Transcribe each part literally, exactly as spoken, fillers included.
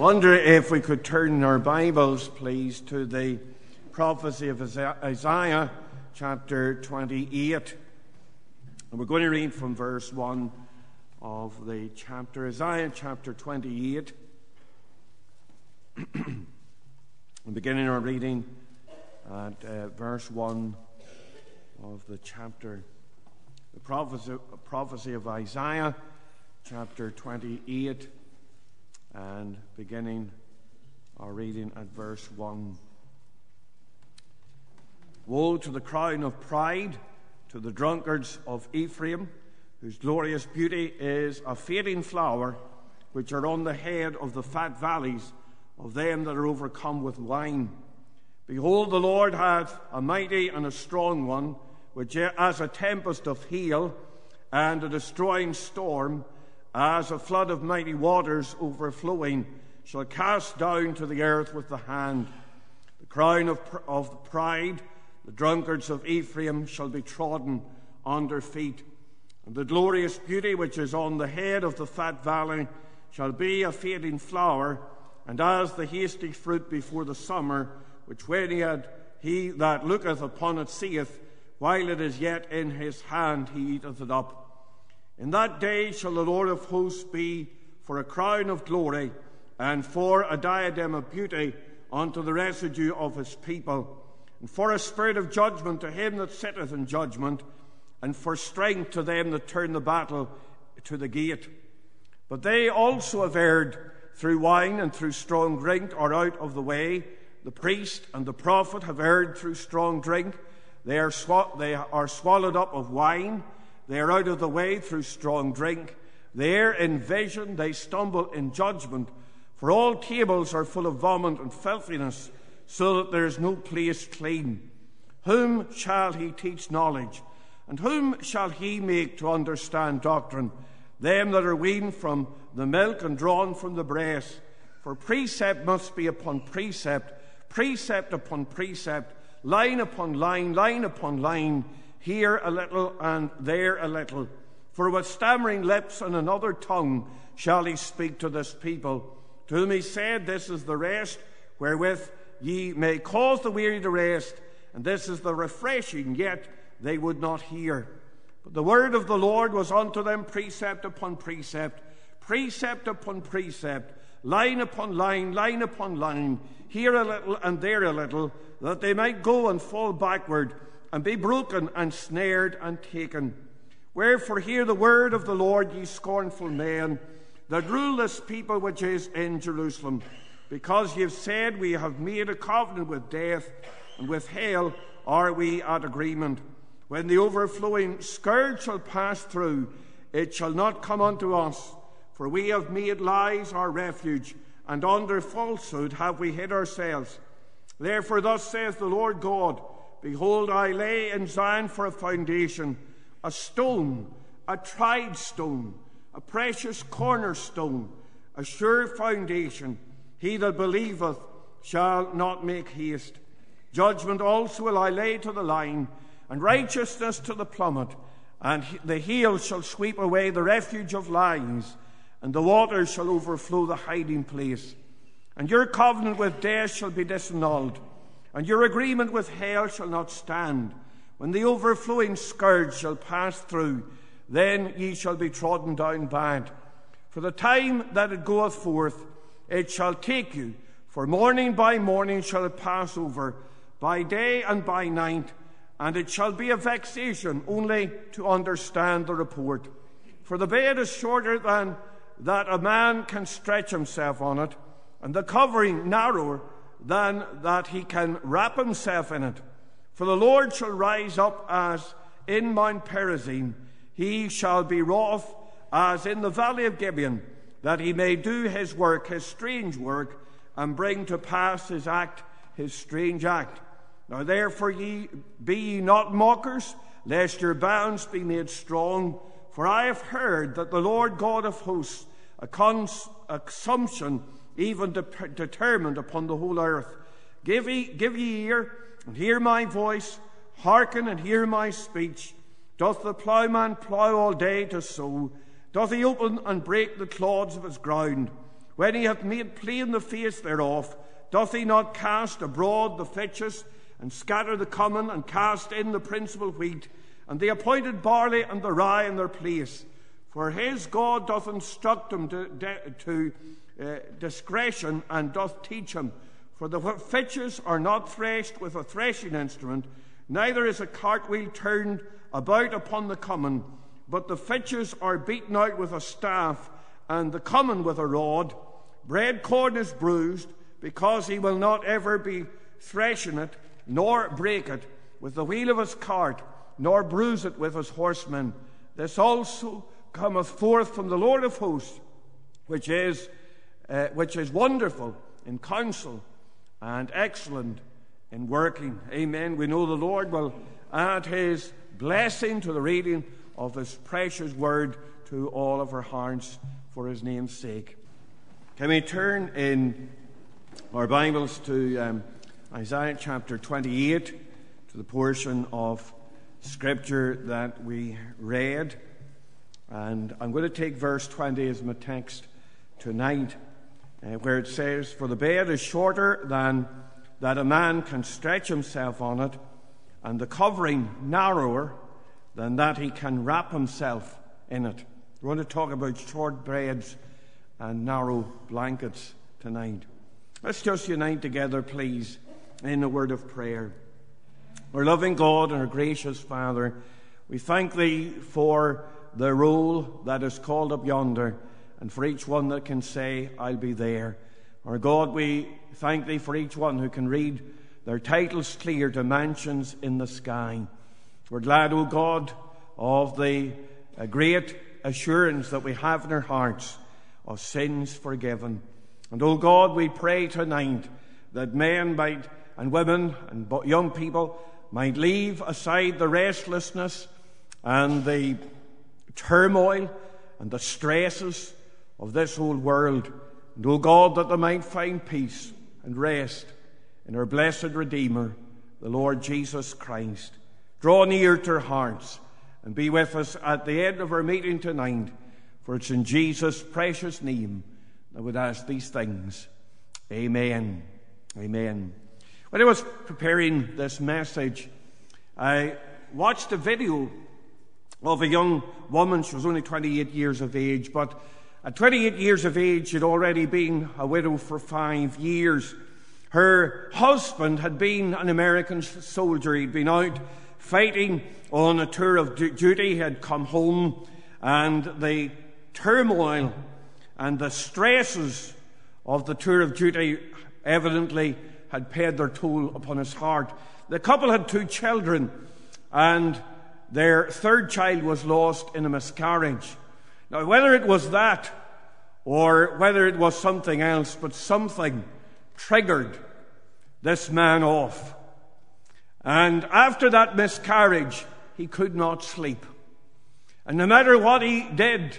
wonder if we could turn our Bibles, please, to the prophecy of Isaiah, chapter twenty-eight. And we're going to read from verse one of the chapter. Isaiah, chapter twenty-eight. We're beginning our reading at uh, verse one of the chapter. The prophecy, prophecy of Isaiah, chapter twenty-eight. And beginning our reading at verse one. Woe to the crown of pride, to the drunkards of Ephraim, whose glorious beauty is a fading flower, which are on the head of the fat valleys of them that are overcome with wine. Behold, the Lord hath a mighty and a strong one, which as a tempest of hail and a destroying storm, as a flood of mighty waters overflowing, shall cast down to the earth with the hand. The crown of, of pride, the drunkards of Ephraim, shall be trodden under feet. And the glorious beauty which is on the head of the fat valley shall be a fading flower, and as the hasty fruit before the summer, which when he, had, he that looketh upon it seeth, while it is yet in his hand, he eateth it up. In that day shall the Lord of hosts be for a crown of glory, and for a diadem of beauty unto the residue of his people, and for a spirit of judgment to him that sitteth in judgment, and for strength to them that turn the battle to the gate. But they also have erred through wine and through strong drink are out of the way. The priest and the prophet have erred through strong drink. They are, sw- they are swallowed up of wine. They are out of the way through strong drink. They err in vision, they stumble in judgment. For all tables are full of vomit and filthiness, so that there is no place clean. Whom shall he teach knowledge? And whom shall he make to understand doctrine? Them that are weaned from the milk and drawn from the breast. For precept must be upon precept, precept upon precept, line upon line, line upon line, here a little and there a little. For with stammering lips and another tongue shall he speak to this people, to whom he said, This is the rest wherewith ye may cause the weary to rest, and this is the refreshing, yet they would not hear. But the word of the Lord was unto them precept upon precept, precept upon precept, line upon line, line upon line, here a little and there a little, that they might go and fall backward, and be broken and snared and taken. Wherefore hear the word of the Lord, ye scornful men, that rule this people which is in Jerusalem. Because ye have said, We have made a covenant with death, and with hell are we at agreement. When the overflowing scourge shall pass through, it shall not come unto us. For we have made lies our refuge, and under falsehood have we hid ourselves. Therefore thus saith the Lord God, Behold, I lay in Zion for a foundation, a stone, a tried stone, a precious cornerstone, a sure foundation. He that believeth shall not make haste. Judgment also will I lay to the line, and righteousness to the plummet, and the hail shall sweep away the refuge of lies, and the waters shall overflow the hiding place. And your covenant with death shall be disannulled, and your agreement with hell shall not stand. When the overflowing scourge shall pass through, then ye shall be trodden down bad. For the time that it goeth forth, it shall take you, for morning by morning shall it pass over, by day and by night, and it shall be a vexation only to understand the report. For the bed is shorter than that a man can stretch himself on it, and the covering narrower than that he can wrap himself in it. For the Lord shall rise up as in Mount Perazim. He shall be wroth as in the valley of Gibeon, that he may do his work, his strange work, and bring to pass his act, his strange act. Now therefore ye be ye not mockers, lest your bounds be made strong. For I have heard that the Lord God of hosts, a cons- assumption even de- determined upon the whole earth. Give ye, give ye ear, and hear my voice. Hearken and hear my speech. Doth the ploughman plough all day to sow? Doth he open and break the clods of his ground? When he hath made plain the face thereof, doth he not cast abroad the fitches, and scatter the common, and cast in the principal wheat, and the appointed barley and the rye in their place? For his God doth instruct him to, to uh, discretion, and doth teach him. For the fitches are not threshed with a threshing instrument, neither is a cartwheel turned about upon the common, but the fitches are beaten out with a staff, and the common with a rod. Bread corn is bruised, because he will not ever be threshing it, nor break it with the wheel of his cart, nor bruise it with his horsemen. This also cometh forth from the Lord of hosts, which is uh, which is wonderful in counsel and excellent in working. Amen. We know the Lord will add his blessing to the reading of his precious word to all of our hearts for his name's sake. Can we turn in our Bibles to um, Isaiah chapter twenty-eight, to the portion of Scripture that we read. And I'm going to take verse twenty as my text tonight, uh, where it says, For the bed is shorter than that a man can stretch himself on it, and the covering narrower than that he can wrap himself in it. We're going to talk about short beds and narrow blankets tonight. Let's just unite together, please, in a word of prayer. Our loving God and our gracious Father, we thank thee for the roll that is called up yonder, and for each one that can say, I'll be there. Our God, we thank thee for each one who can read their titles clear to mansions in the sky. We're glad, O God, of the uh, great assurance that we have in our hearts of sins forgiven. And, O God, we pray tonight that men might, and women and young people might leave aside the restlessness and the turmoil and the stresses of this old world. And, O God, that they might find peace and rest in our blessed Redeemer, the Lord Jesus Christ. Draw near to our hearts and be with us at the end of our meeting tonight, for it's in Jesus' precious name that I would ask these things. Amen. Amen. When I was preparing this message, I watched a video of a young woman. She was only twenty-eight years of age, but at twenty-eight years of age, she'd already been a widow for five years. Her husband had been an American soldier. He'd been out fighting on a tour of duty. He had come home, and the turmoil and the stresses of the tour of duty evidently had paid their toll upon his heart. The couple had two children, and their third child was lost in a miscarriage. Now, whether it was that or whether it was something else, but something triggered this man off. And after that miscarriage, he could not sleep. And no matter what he did,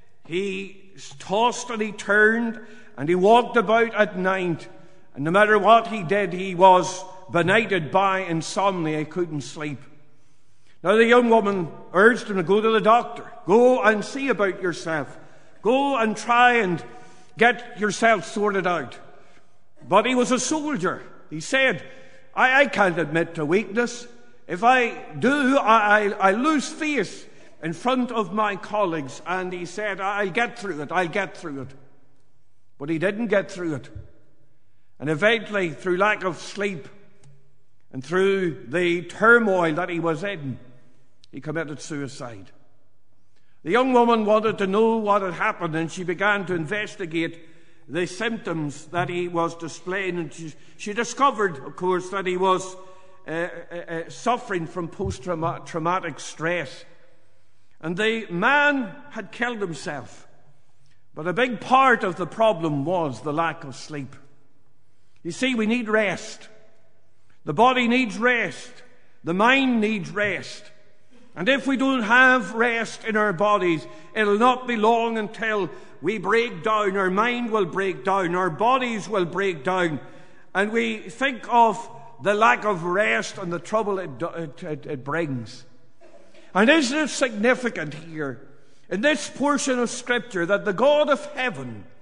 he tossed and he turned and he walked about at night. And no matter what he did, he was benighted by insomnia. He couldn't sleep. Now the young woman urged him to go to the doctor. Go and see about yourself. Go and try and get yourself sorted out. But he was a soldier. He said, I, I can't admit to weakness. If I do, I, I, I lose face in front of my colleagues. And he said, I'll get through it. I'll get through it. But he didn't get through it. And eventually, through lack of sleep and through the turmoil that he was in, he committed suicide. The young woman wanted to know what had happened, and she began to investigate the symptoms that he was displaying. And she, she discovered, of course, that he was uh, uh, uh, suffering from post-traumatic stress. And the man had killed himself. But a big part of the problem was the lack of sleep. You see, we need rest. The body needs rest. The mind needs rest. And if we don't have rest in our bodies, it'll not be long until we break down. Our mind will break down. Our bodies will break down. And we think of the lack of rest and the trouble it, it, it, it brings. And isn't it significant here in this portion of Scripture that the God of heaven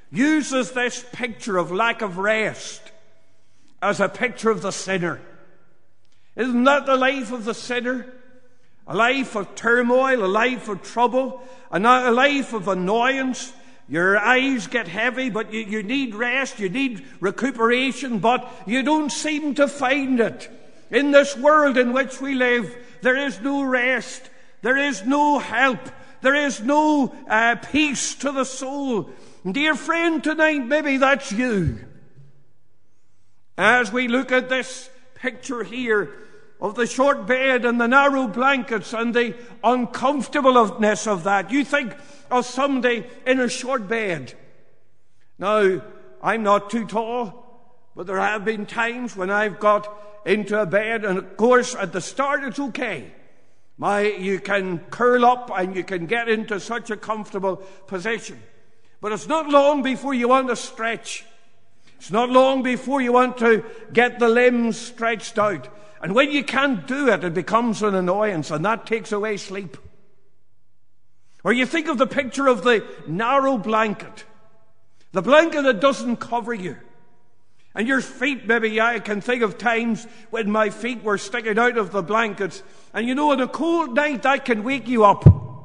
uses this picture of lack of rest as a picture of the sinner. Isn't that the life of the sinner? A life of turmoil, a life of trouble, a life of annoyance. Your eyes get heavy, but you, you need rest, you need recuperation, but you don't seem to find it. In this world in which we live, there is no rest, there is no help, there is no uh, peace to the soul. And dear friend, tonight maybe that's you. As we look at this picture here of the short bed and the narrow blankets and the uncomfortableness of that, you think of somebody in a short bed. Now, I'm not too tall, but there have been times when I've got into a bed, and of course at the start it's okay. My, you can curl up and you can get into such a comfortable position. But it's not long before you want to stretch. It's not long before you want to get the limbs stretched out. And when you can't do it, it becomes an annoyance, and that takes away sleep. Or you think of the picture of the narrow blanket, the blanket that doesn't cover you. And your feet, maybe I can think of times when my feet were sticking out of the blankets. And you know, on a cold night, that can wake you up.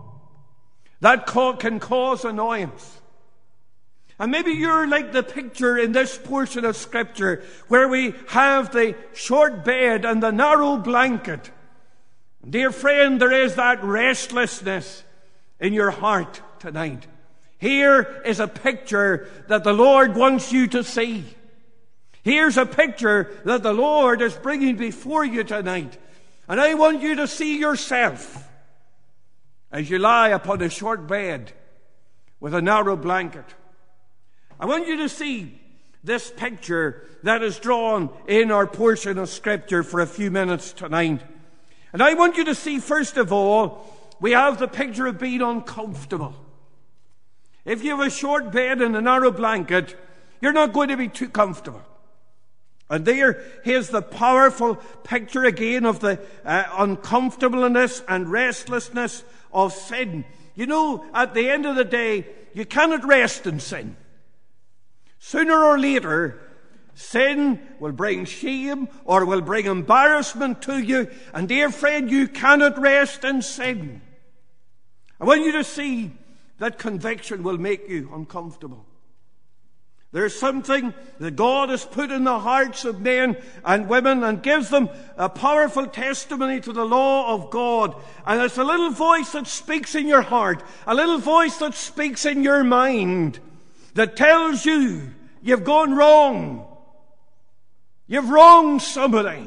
That can cause annoyance. And maybe you're like the picture in this portion of Scripture where we have the short bed and the narrow blanket. Dear friend, there is that restlessness in your heart tonight. Here is a picture that the Lord wants you to see. Here's a picture that the Lord is bringing before you tonight. And I want you to see yourself as you lie upon a short bed with a narrow blanket. I want you to see this picture that is drawn in our portion of Scripture for a few minutes tonight. And I want you to see, first of all, we have the picture of being uncomfortable. If you have a short bed and a narrow blanket, you're not going to be too comfortable. And there is the powerful picture again of the uh, uncomfortableness and restlessness of sin. You know, at the end of the day, you cannot rest in sin. Sooner or later, sin will bring shame or will bring embarrassment to you. And dear friend, you cannot rest in sin. I want you to see that conviction will make you uncomfortable. There's something that God has put in the hearts of men and women and gives them a powerful testimony to the law of God. And it's a little voice that speaks in your heart, a little voice that speaks in your mind, that tells you you've gone wrong. You've wronged somebody.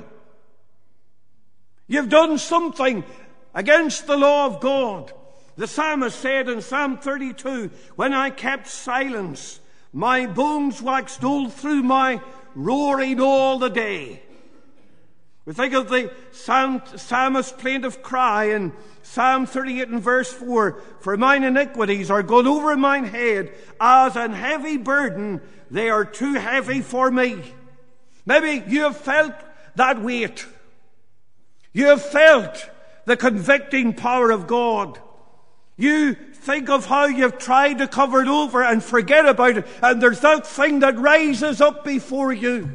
You've done something against the law of God. The psalmist said in Psalm thirty-two, "When I kept silence, my bones waxed old through my roaring all the day." We think of the psalm, psalmist's plaintive cry in Psalm thirty-eight and verse four, "For mine iniquities are gone over mine head, as an heavy burden, they are too heavy for me." Maybe you have felt that weight. You have felt the convicting power of God. You think of how you've tried to cover it over and forget about it, and there's that thing that rises up before you.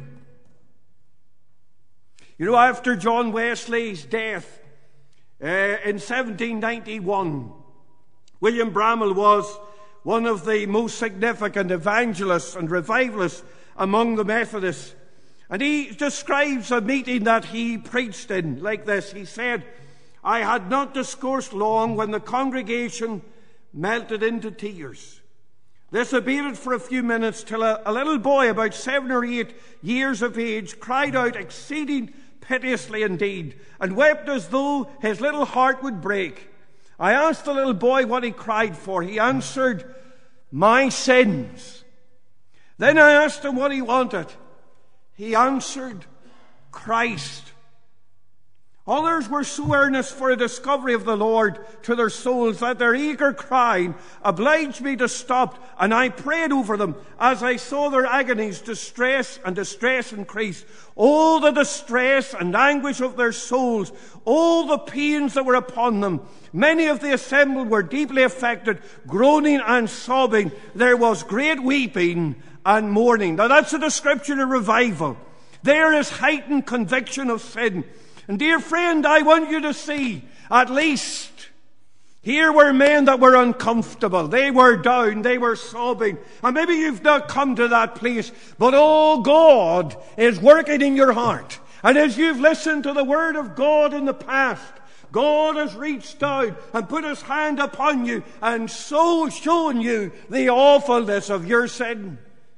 You know, after John Wesley's death uh, in seventeen ninety-one, William Bramall was one of the most significant evangelists and revivalists among the Methodists. And he describes a meeting that he preached in like this. He said, "I had not discoursed long when the congregation melted into tears. This abated for a few minutes till a, a little boy about seven or eight years of age cried out exceeding piteously indeed, and wept as though his little heart would break. I asked the little boy what he cried for. He answered, 'My sins.' Then I asked him what he wanted. He answered, 'Christ.' Others were so earnest for a discovery of the Lord to their souls that their eager crying obliged me to stop, and I prayed over them as I saw their agonies, distress and distress increase. Oh, the distress and anguish of their souls! Oh, the pains that were upon them! Many of the assembled were deeply affected, groaning and sobbing. There was great weeping and mourning. Now that's a description of revival. There is heightened conviction of sin. And dear friend, I want you to see, at least, here were men that were uncomfortable. They were down. They were sobbing. And maybe you've not come to that place, but oh, God is working in your heart. And as you've listened to the word of God in the past, God has reached down and put his hand upon you and so shown you the awfulness of your sin.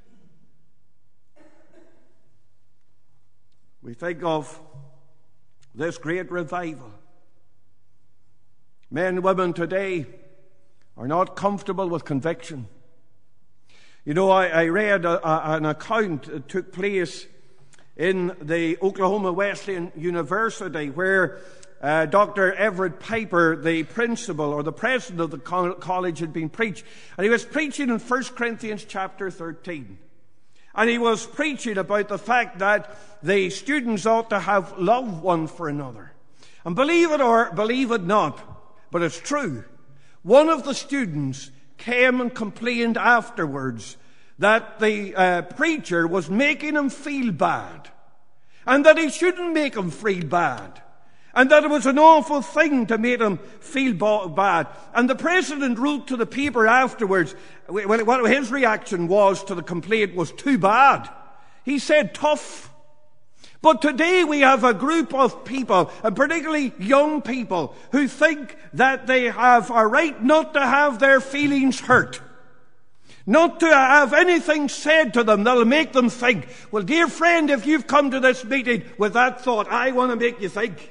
We think of this great revival. Men and women today are not comfortable with conviction. You know, I, I read a, a, an account that took place in the Oklahoma Wesleyan University where uh, Doctor Everett Piper, the principal or the president of the co- college, had been preached. And he was preaching in First Corinthians chapter thirteen. And he was preaching about the fact that the students ought to have love one for another. And believe it or believe it not, but it's true, one of the students came and complained afterwards that the uh, preacher was making him feel bad, and that he shouldn't make him feel bad, and that it was an awful thing to make him feel bad. And the president wrote to the paper afterwards, well, what his reaction was to the complaint was too bad. He said, tough. But today we have a group of people, and particularly young people, who think that they have a right not to have their feelings hurt. Not to have anything said to them that'll make them think. Well, dear friend, if you've come to this meeting with that thought, I want to make you think.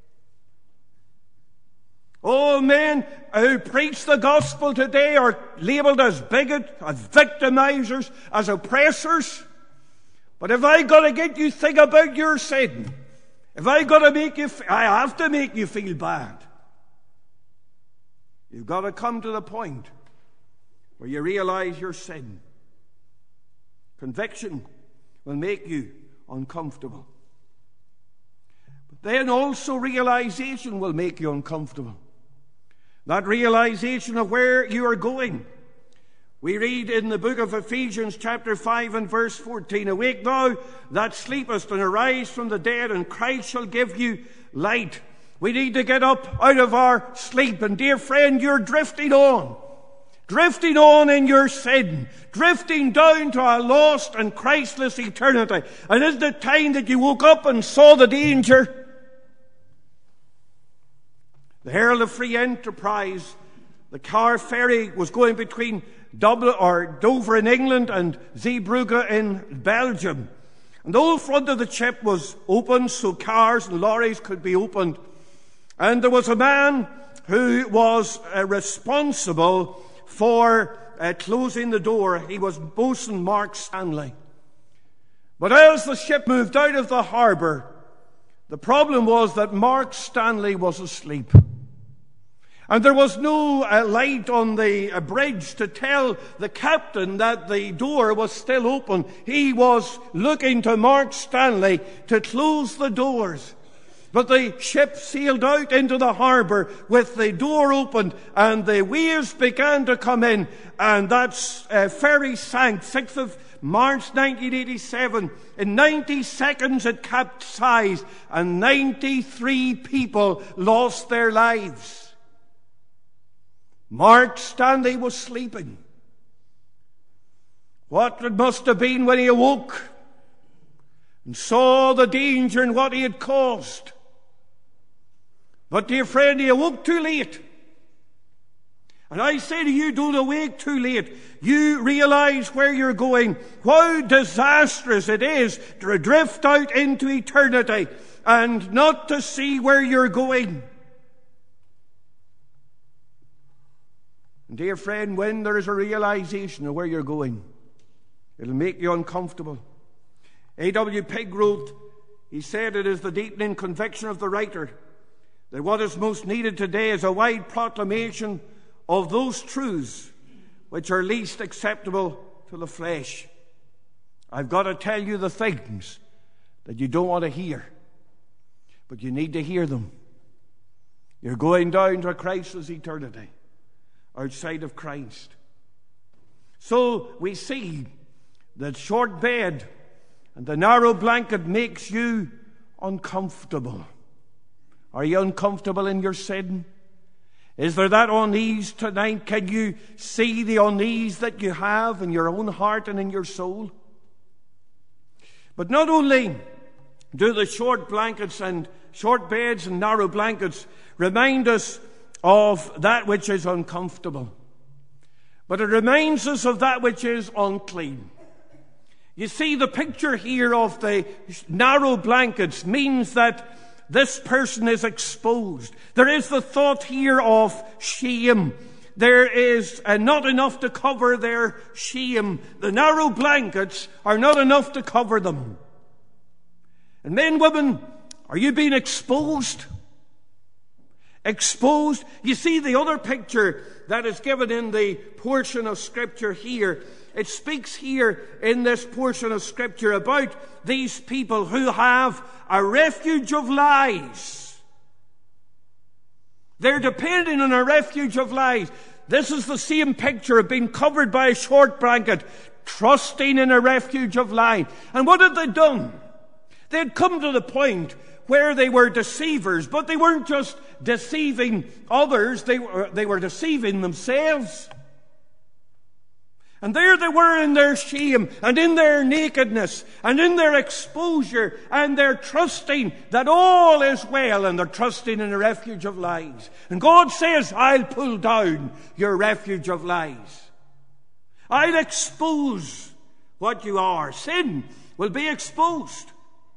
All men who preach the gospel today are labeled as bigots, as victimizers, as oppressors. But if I got to get you think about your sin, if I got to make you, I have to make you feel bad. You've got to come to the point where you realize your sin. Conviction will make you uncomfortable. But then also realization will make you uncomfortable. That realization of where you are going. We read in the book of Ephesians chapter five and verse fourteen, awake thou that sleepest, and arise from the dead, and Christ shall give you light. We need to get up out of our sleep. And dear friend, you're drifting on. Drifting on in your sin. Drifting down to a lost and Christless eternity. And isn't it time that you woke up and saw the danger? The Herald of Free Enterprise, the car ferry was going between Dublin or Dover in England and Zeebrugge in Belgium. And the whole front of the ship was open so cars and lorries could be opened. And there was a man who was uh, responsible for uh, closing the door. He was Boatswain Mark Stanley. But as the ship moved out of the harbour, the problem was that Mark Stanley was asleep. And there was no uh, light on the uh, bridge to tell the captain that the door was still open. He was looking to Mark Stanley to close the doors. But the ship sailed out into the harbour with the door opened, and the waves began to come in, and that uh, ferry sank sixth of March nineteen eighty-seven. In ninety seconds it capsized, and ninety-three people lost their lives. Mark Stanley was sleeping. What it must have been when he awoke and saw the danger and what he had caused. But dear friend, he awoke too late. And I say to you, don't awake too late. You realize where you're going. How disastrous it is to drift out into eternity and not to see where you're going. And dear friend, when there is a realization of where you're going, it'll make you uncomfortable. A W Pig wrote, he said, it is the deepening conviction of the writer that what is most needed today is a wide proclamation of those truths which are least acceptable to the flesh. I've got to tell you the things that you don't want to hear, but you need to hear them. You're going down to Christ's eternity outside of Christ. So we see that short bed and the narrow blanket makes you uncomfortable. Are you uncomfortable in your sin? Is there that unease tonight? Can you see the unease that you have in your own heart and in your soul? But not only do the short blankets and short beds and narrow blankets remind us of that which is uncomfortable, but it reminds us of that which is unclean. You see, the picture here of the narrow blankets means that this person is exposed. There is the thought here of shame. There is uh, not enough to cover their shame. The narrow blankets are not enough to cover them. And men, women, are you being exposed? Exposed? You see, the other picture that is given in the portion of Scripture here, it speaks here in this portion of Scripture about these people who have a refuge of lies. They're depending on a refuge of lies. This is the same picture of being covered by a short blanket, trusting in a refuge of lies. And what had they done? They had come to the point where they were deceivers, but they weren't just deceiving others, they were, they were deceiving themselves. And there they were in their shame and in their nakedness and in their exposure, and they're trusting that all is well, and they're trusting in a refuge of lies. And God says, I'll pull down your refuge of lies. I'll expose what you are. Sin will be exposed.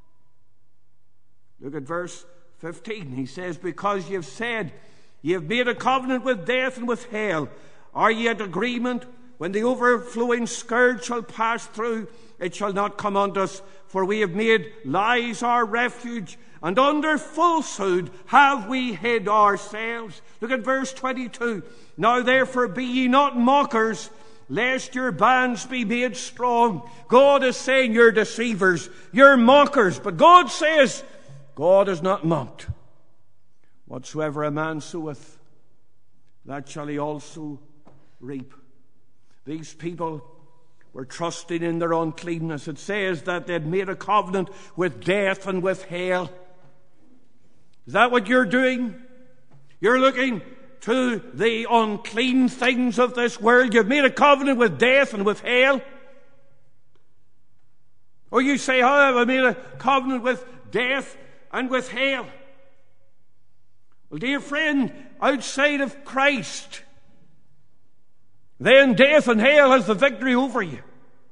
Look at verse fifteen. He says, because you've said, you've made a covenant with death and with hell. Are ye at agreement? When the overflowing scourge shall pass through, it shall not come unto us. For we have made lies our refuge, and under falsehood have we hid ourselves. Look at verse twenty-two. Now therefore be ye not mockers, lest your bands be made strong. God is saying you're deceivers, you're mockers. But God says, God is not mocked. Whatsoever a man soweth, that shall he also reap. These people were trusting in their uncleanness. It says that they'd made a covenant with death and with hell. Is that what you're doing? You're looking to the unclean things of this world. You've made a covenant with death and with hell. Or you say, how have I made a covenant with death and with hell? Well, dear friend, outside of Christ, then death and hell has the victory over you.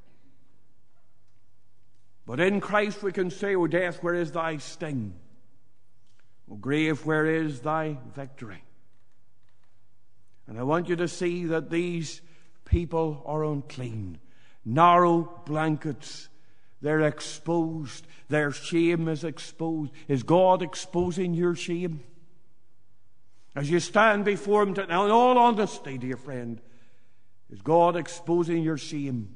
But in Christ we can say, O death, where is thy sting? O grave, where is thy victory? And I want you to see that these people are unclean. Narrow blankets. They're exposed. Their shame is exposed. Is God exposing your shame? As you stand before Him, now in all honesty, dear friend, is God exposing your shame?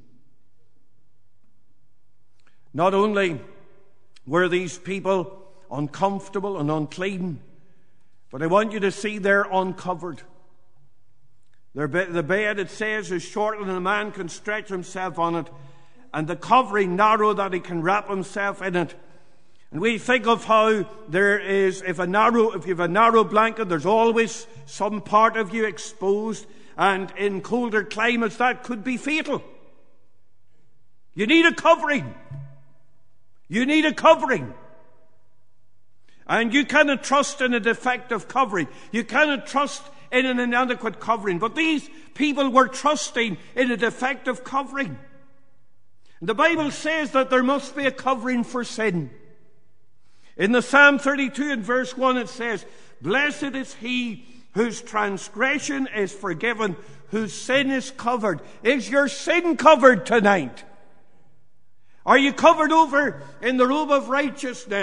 Not only were these people uncomfortable and unclean, but I want you to see they're uncovered. Their be- the bed, it says, is shorter than a man can stretch himself on it, and the covering narrow that he can wrap himself in it. And we think of how there is, if a narrow, if you have a narrow blanket, there's always some part of you exposed. And in colder climates, that could be fatal. You need a covering. You need a covering. And you cannot trust in a defective covering. You cannot trust in an inadequate covering. But these people were trusting in a defective covering. The Bible says that there must be a covering for sin. In the Psalm thirty-two and verse one it says, blessed is he whose transgression is forgiven, whose sin is covered. Is your sin covered tonight? Are you covered over in the robe of righteousness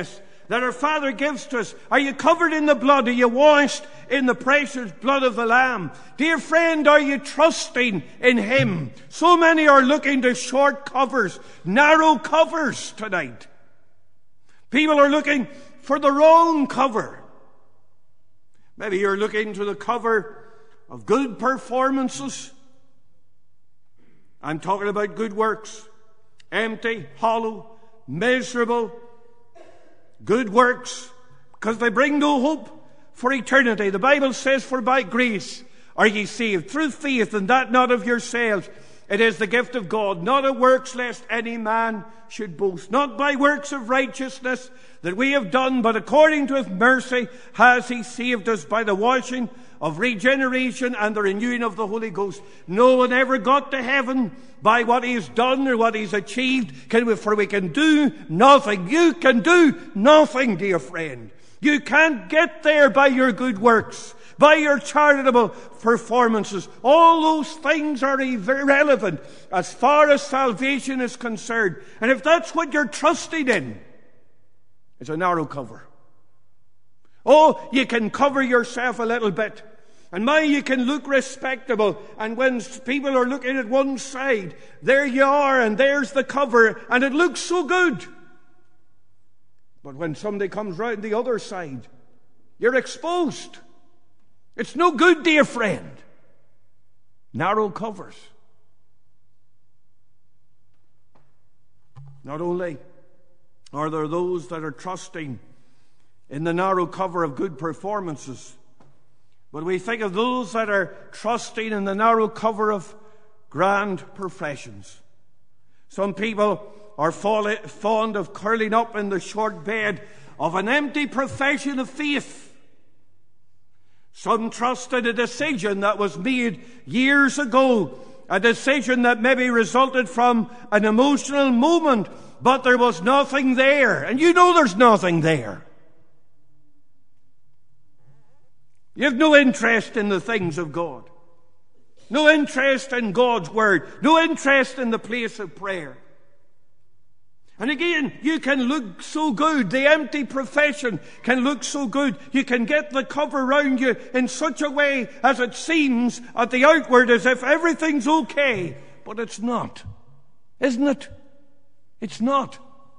that our Father gives to us? Are you covered in the blood? Are you washed in the precious blood of the Lamb? Dear friend, are you trusting in Him? So many are looking to short covers, narrow covers tonight. People are looking for the wrong cover. Maybe you're looking to the cover of good performances. I'm talking about good works. Empty, hollow, miserable, good works, because they bring no hope for eternity. The Bible says, for by grace are ye saved, through faith, and that not of yourselves. It is the gift of God, not of works, lest any man should boast. Not by works of righteousness that we have done, but according to His mercy has He saved us by the washing of regeneration and the renewing of the Holy Ghost. No one ever got to heaven by what he's done or what he's achieved, for we can do nothing. You can do nothing, dear friend. You can't get there by your good works, by your charitable performances. All those things are irrelevant as far as salvation is concerned. And if that's what you're trusting in, it's a narrow cover. Oh, you can cover yourself a little bit. And my, you can look respectable. And when people are looking at one side, there you are, and there's the cover, and it looks so good. But when somebody comes round the other side, you're exposed. It's no good, dear friend. Narrow covers. Not only are there those that are trusting in the narrow cover of good performances, but we think of those that are trusting in the narrow cover of grand professions. Some people are fond of curling up in the short bed of an empty profession of faith. Some trust in a decision that was made years ago, a decision that maybe resulted from an emotional moment, but there was nothing there. And you know there's nothing there. You have no interest in the things of God. No interest in God's Word. No interest in the place of prayer. And again, you can look so good. The empty profession can look so good. You can get the cover around you in such a way as it seems at the outward as if everything's okay. But it's not. Isn't it? It's not.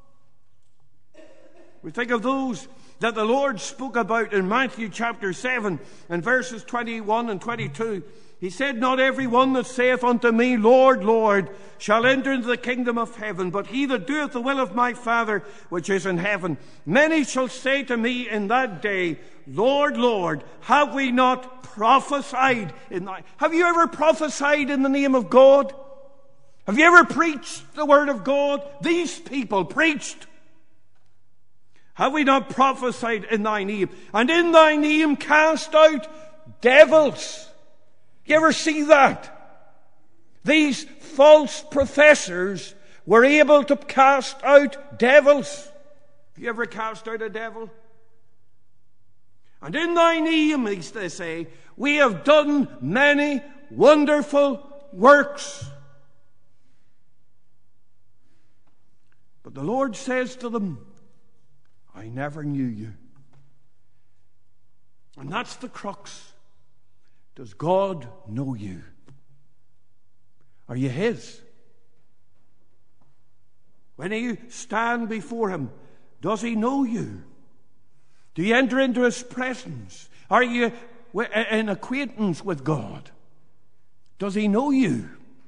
We think of those that the Lord spoke about in Matthew chapter seven and verses twenty-one and twenty-two. He said, not every one that saith unto me, Lord, Lord, shall enter into the kingdom of heaven, but he that doeth the will of my Father which is in heaven. Many shall say to me in that day, Lord, Lord, have we not prophesied in thy... Have you ever prophesied in the name of God? Have you ever preached the word of God? These people preached. Have we not prophesied in thy name? And in thy name cast out devils. You ever see that? These false professors were able to cast out devils. Have you ever cast out a devil? And in thy name, they say, we have done many wonderful works. But the Lord says to them, I never knew you. And that's the crux. Does God know you? Are you His? When you stand before Him, does He know you? Do you enter into His presence? Are you in acquaintance with God? Does He know you?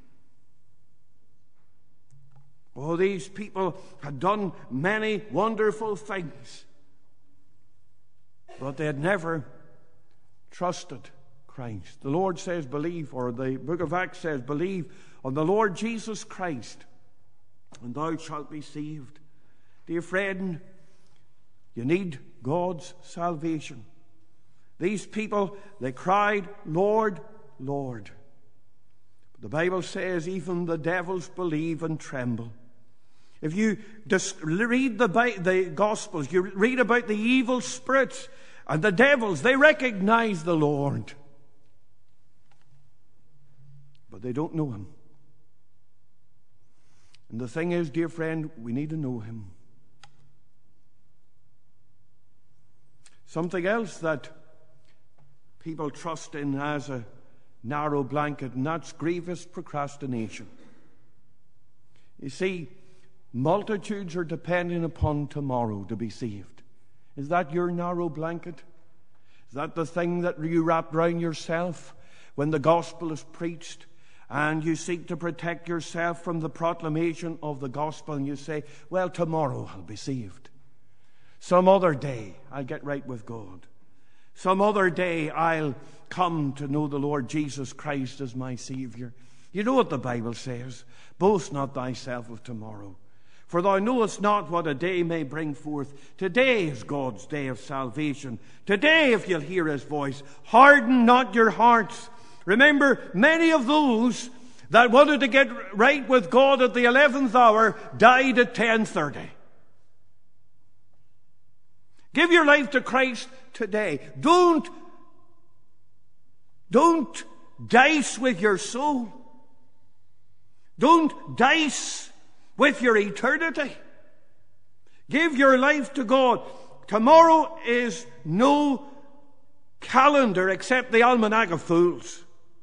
Oh, these people had done many wonderful things, but they had never trusted Christ. The Lord says, believe, or the book of Acts says, believe on the Lord Jesus Christ, and thou shalt be saved. Dear friend, you need God's salvation. These people, they cried, Lord, Lord. But the Bible says even the devils believe and tremble. If you just read the, the Gospels, you read about the evil spirits and the devils, they recognize the Lord. But they don't know Him. And the thing is, dear friend, we need to know Him. Something else that people trust in as a narrow blanket, and that's grievous procrastination. You see, multitudes are depending upon tomorrow to be saved. Is that your narrow blanket? Is that the thing that you wrap round yourself when the gospel is preached and you seek to protect yourself from the proclamation of the gospel, and you say, well, tomorrow I'll be saved. Some other day I'll get right with God. Some other day I'll come to know the Lord Jesus Christ as my Savior. You know what the Bible says, boast not thyself of tomorrow, for thou knowest not what a day may bring forth. Today is God's day of salvation. Today, if you'll hear his voice, harden not your hearts. Remember, many of those that wanted to get right with God at the eleventh hour died at ten thirty. Give your life to Christ today. Don't, don't dice with your soul. Don't dice with your eternity. Give your life to God. Tomorrow is no calendar except the Almanac of Fools.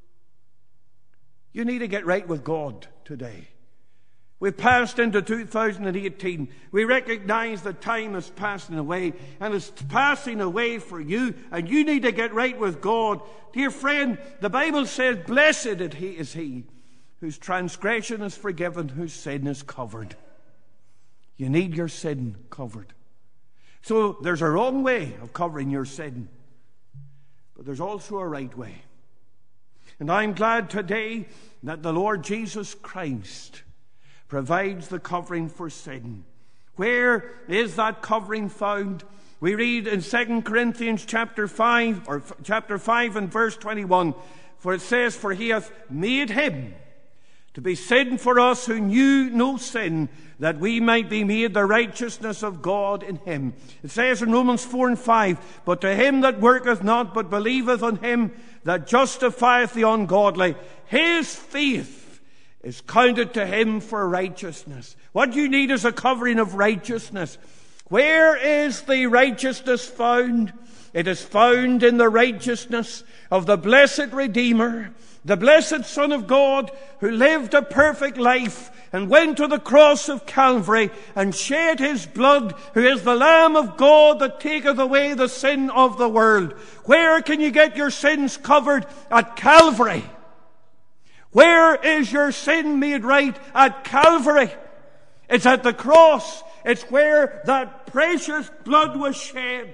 You need to get right with God today. We've passed into two thousand eighteen. We recognize that time is passing away, and it's passing away for you, and you need to get right with God. Dear friend, the Bible says, blessed is he whose transgression is forgiven, whose sin is covered. You need your sin covered. So there's a wrong way of covering your sin, but there's also a right way. And I'm glad today that the Lord Jesus Christ provides the covering for sin. Where is that covering found? We read in Second Corinthians chapter five, or chapter five and verse twenty-one, for it says, for he hath made him to be sin for us who knew no sin, that we might be made the righteousness of God in him. It says in Romans four and five, but to him that worketh not, but believeth on him that justifieth the ungodly, his faith is counted to him for righteousness. What you need is a covering of righteousness. Where is the righteousness found? It is found in the righteousness of the blessed Redeemer, the blessed Son of God, who lived a perfect life and went to the cross of Calvary and shed his blood, who is the Lamb of God that taketh away the sin of the world. Where can you get your sins covered? At Calvary. Where is your sin made right? At Calvary. It's at the cross. It's where that precious blood was shed.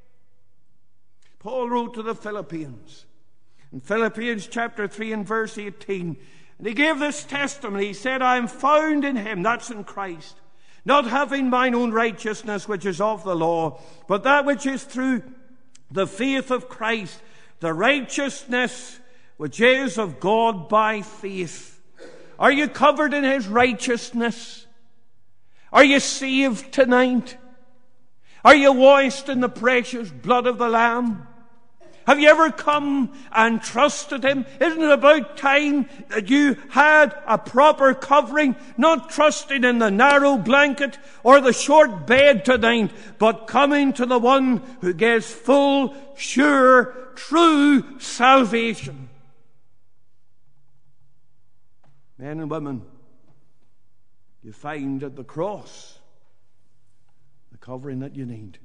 Paul wrote to the Philippians in Philippians chapter three and verse eighteen, and he gave this testimony. He said, I am found in him, that's in Christ, not having mine own righteousness which is of the law, but that which is through the faith of Christ, the righteousness which is of God by faith. Are you covered in his righteousness? Are you saved tonight? Are you washed in the precious blood of the Lamb? Have you ever come and trusted him? Isn't it about time that you had a proper covering, not trusting in the narrow blanket or the short bed tonight, but coming to the one who gives full, sure, true salvation? Men and women, you find at the cross the covering that you need.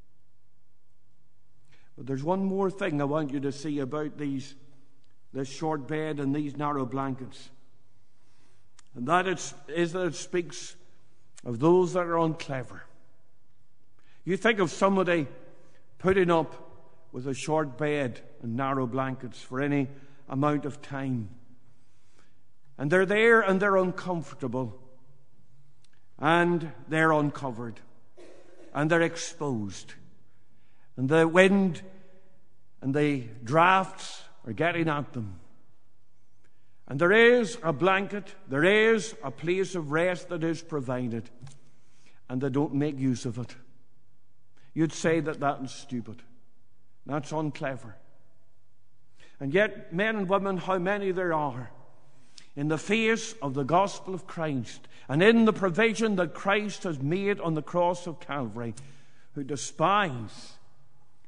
But there's one more thing I want you to see about these, this short bed and these narrow blankets. And that it's, is that it speaks of those that are unclever. You think of somebody putting up with a short bed and narrow blankets for any amount of time. And they're there and they're uncomfortable. And they're uncovered. And they're exposed. And the wind and the drafts are getting at them. And there is a blanket, there is a place of rest that is provided. And they don't make use of it. You'd say that that is stupid. That's unclever. And yet, men and women, how many there are, in the face of the gospel of Christ and in the provision that Christ has made on the cross of Calvary, who despise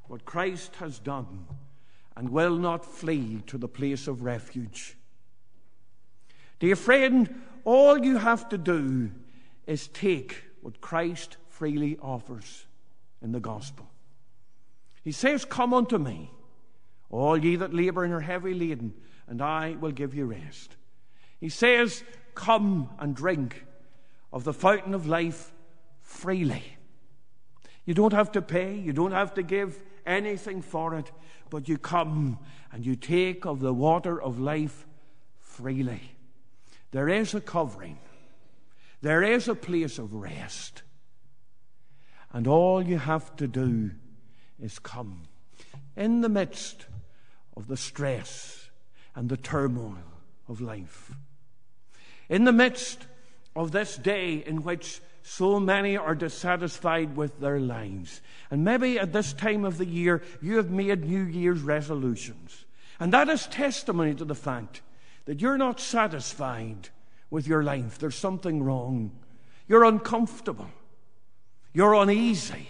what Christ has done and will not flee to the place of refuge. Dear friend, all you have to do is take what Christ freely offers in the gospel. He says, "Come unto me, all ye that labor and are heavy laden, and I will give you rest." He says, "Come and drink of the fountain of life freely." You don't have to pay, you don't have to give anything for it, but you come and you take of the water of life freely. There is a covering. There is a place of rest. And all you have to do is come. In the midst of the stress and the turmoil of life. In the midst of this day in which so many are dissatisfied with their lives. And maybe at this time of the year you have made New Year's resolutions. And that is testimony to the fact that you're not satisfied with your life. There's something wrong. You're uncomfortable. You're uneasy.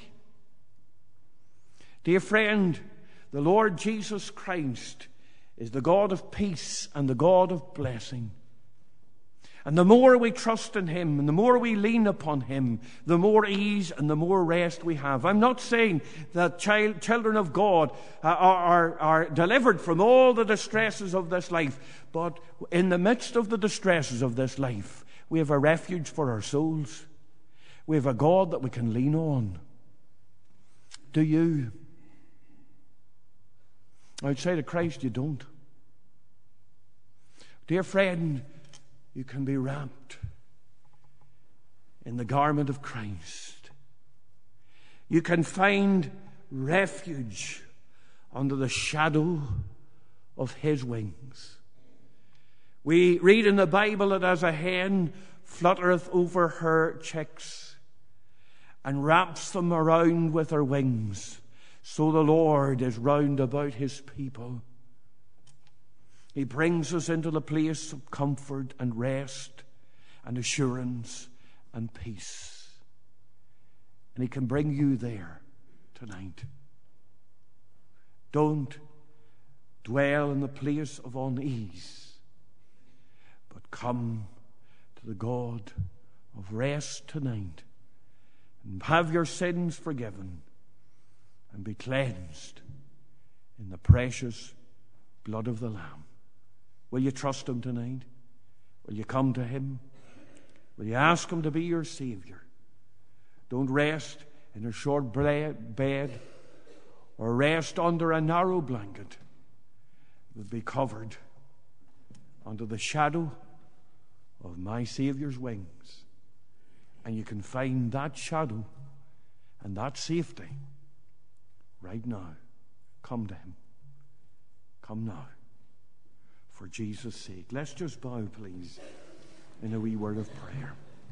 Dear friend, the Lord Jesus Christ is the God of peace and the God of blessing. And the more we trust in Him and the more we lean upon Him, the more ease and the more rest we have. I'm not saying that child, children of God are, are, are delivered from all the distresses of this life. But in the midst of the distresses of this life, we have a refuge for our souls. We have a God that we can lean on. Do you? Outside of Christ, you don't. Dear friend, you can be wrapped in the garment of Christ. You can find refuge under the shadow of His wings. We read in the Bible that as a hen fluttereth over her chicks and wraps them around with her wings, so the Lord is round about His people. He brings us into the place of comfort and rest and assurance and peace. And He can bring you there tonight. Don't dwell in the place of unease, but come to the God of rest tonight and have your sins forgiven and be cleansed in the precious blood of the Lamb. Will you trust Him tonight? Will you come to Him? Will you ask Him to be your Savior? Don't rest in a short bed or rest under a narrow blanket. But be covered under the shadow of my Savior's wings. And you can find that shadow and that safety right now. Come to Him. Come now. For Jesus' sake. Let's just bow, please, in a wee word of prayer.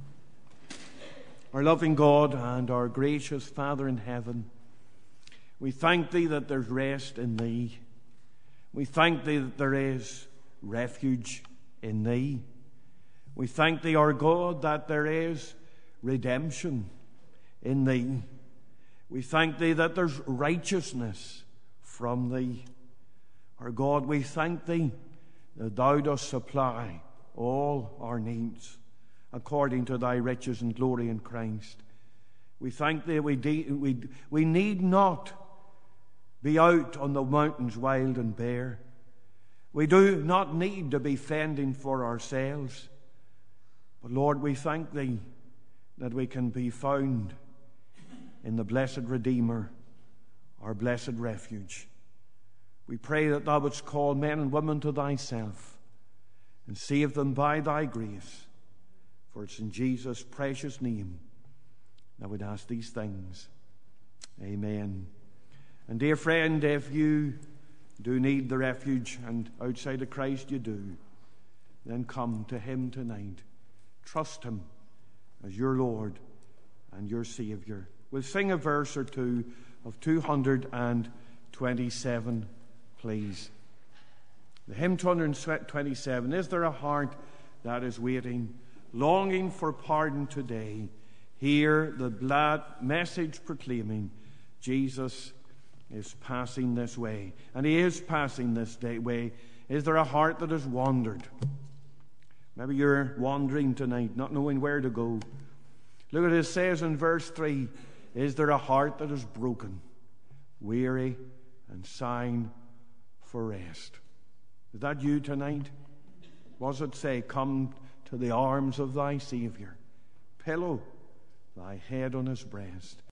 Our loving God and our gracious Father in heaven, we thank Thee that there's rest in Thee. We thank Thee that there is refuge in Thee. We thank Thee, our God, that there is redemption in Thee. We thank Thee that there's righteousness from Thee. Our God, we thank Thee that Thou dost supply all our needs according to Thy riches and glory in Christ. We thank Thee we, de- we, we need not be out on the mountains wild and bare. We do not need to be fending for ourselves. But Lord, we thank Thee that we can be found in the blessed Redeemer, our blessed refuge. We pray that Thou wouldst call men and women to Thyself and save them by Thy grace. For it's in Jesus' precious name that we'd ask these things. Amen. And dear friend, if you do need the refuge, and outside of Christ you do, then come to Him tonight. Trust Him as your Lord and your Savior. We'll sing a verse or two of two hundred twenty-seven. Please. The hymn two hundred twenty-seven. Is there a heart that is waiting, longing for pardon today? Hear the glad message proclaiming, Jesus is passing this way. And he is passing this day way. Is there a heart that has wandered? Maybe you're wandering tonight, not knowing where to go. Look at it, it says in verse three, is there a heart that is broken, weary, and sighing for rest? Is that you tonight? What does it say? Come to the arms of thy Savior. Pillow thy head on his breast.